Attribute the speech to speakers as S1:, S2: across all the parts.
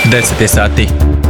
S1: 10 je sati.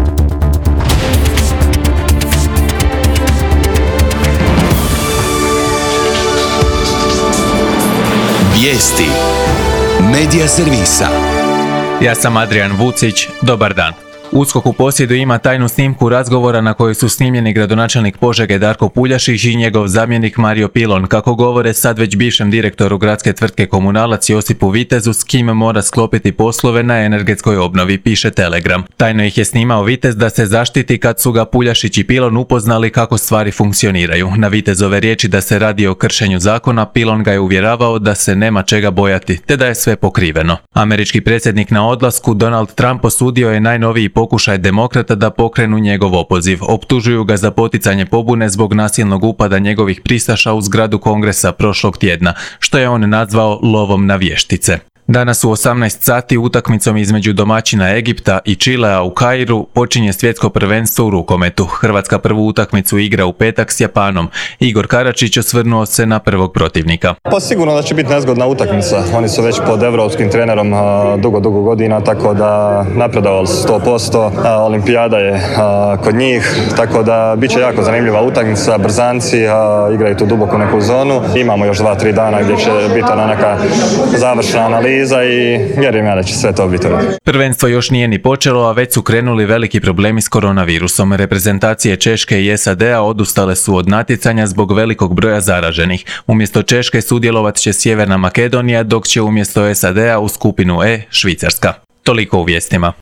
S2: Vijesti Medija servisa.
S1: Ja sam Adrian Vucić, dobar dan. USKOK u posjedu ima tajnu snimku razgovora na kojoj su snimljeni gradonačelnik Požege Darko Puljašić i njegov zamjenik Mario Pilon, kako govore sad već bivšem direktoru gradske tvrtke Komunalac Josipu Vitezu, s kim mora sklopiti poslove na energetskoj obnovi, piše Telegram. Tajno ih je snimao Vitez da se zaštiti kad su ga Puljašić i Pilon upoznali kako stvari funkcioniraju. Na Vitezove riječi da se radi o kršenju zakona, Pilon ga je uvjeravao da se nema čega bojati, te da je sve pokriveno. Američki predsjednik na odlasku Donald Trump osudio je najnoviji pokušaj demokrata da pokrenu njegov opoziv. Optužuju ga za poticanje pobune zbog nasilnog upada njegovih pristaša u zgradu Kongresa prošlog tjedna, što je on nazvao lovom na vještice. Danas u 18 sati utakmicom između domaćina Egipta i Čilea u Kairu počinje svjetsko prvenstvo u rukometu. Hrvatska prvu utakmicu igra u petak s Japanom. Igor Karačić osvrnuo se na prvog protivnika.
S3: Pa sigurno da će biti nezgodna utakmica. Oni su već pod evropskim trenerom dugo godina, tako da napredovali su 100%. Olimpijada je kod njih, tako da bit će jako zanimljiva utakmica. Brzanci igraju tu duboko neku zonu. Imamo još 2-3 dana gdje će biti neka završna analiza i vjerujem ja da će sve to biti.
S1: Prvenstvo još nije ni počelo, a već su krenuli veliki problemi s koronavirusom. Reprezentacije Češke i SAD-a odustale su od natjecanja zbog velikog broja zaraženih. Umjesto Češke sudjelovat će Sjeverna Makedonija, dok će umjesto SAD-a u skupinu E Švicarska. Toliko u vijestima.